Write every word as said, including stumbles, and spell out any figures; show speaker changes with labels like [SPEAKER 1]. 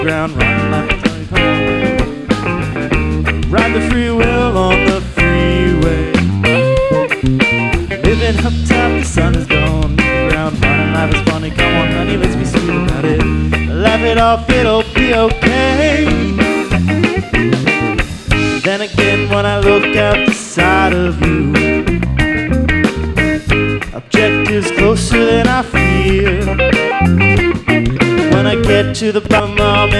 [SPEAKER 1] ground, running like a funny, come on. Ride the free will on the freeway. Living up top, the sun is gone. Ground, running life is funny, come on, honey, let's be sweet about it. Laugh it off, it'll be okay. Then again, when I look out the side of you, objectives closer than I feel. When I get to the bottom, I'm